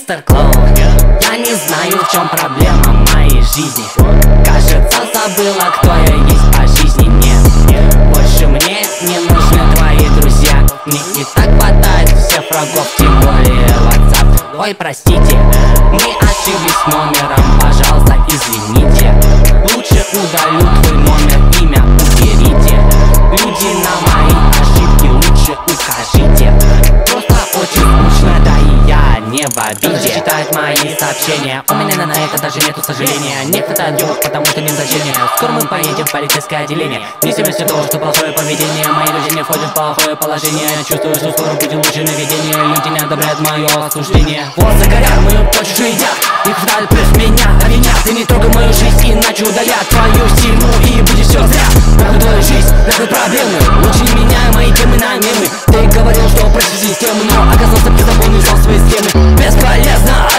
мистер Клоун. Я не знаю, в чем проблема моей жизни. Кажется, забыла, кто я есть по жизни. Нет, больше мне не нужны твои друзья. Мне и так хватает всех врагов, тем более WhatsApp. Ой, простите, мы ошиблись номером, пожалуйста, извините. Лучше удалю твой номер, имя уберите. Люди, на мои ошибки лучше укажите. Просто очень скучно, да и я не в обиде. Читает мои сообщения, у меня на это даже нету сожаления. Не хватает девушек, потому что нет значения. Скоро мы поедем в полицейское отделение. Несем все то, что плохое поведение. Мои люди не входят в плохое положение. Чувствую, что скоро будет лучше наведение. Люди не одобряют мое осуждение. Волосы горят, мою почву едят. Не хватает плюс меня, обвинят. Ты не трогай мою жизнь, иначе удалят твою стиму, и будет все зря. Нахуй твою жизнь, нахуй проблемы. Лучше не меняй мои темы на мемы. Ты говорил, что прочти систему, но оказался, ты заполнил свои схемы. Бесполезно.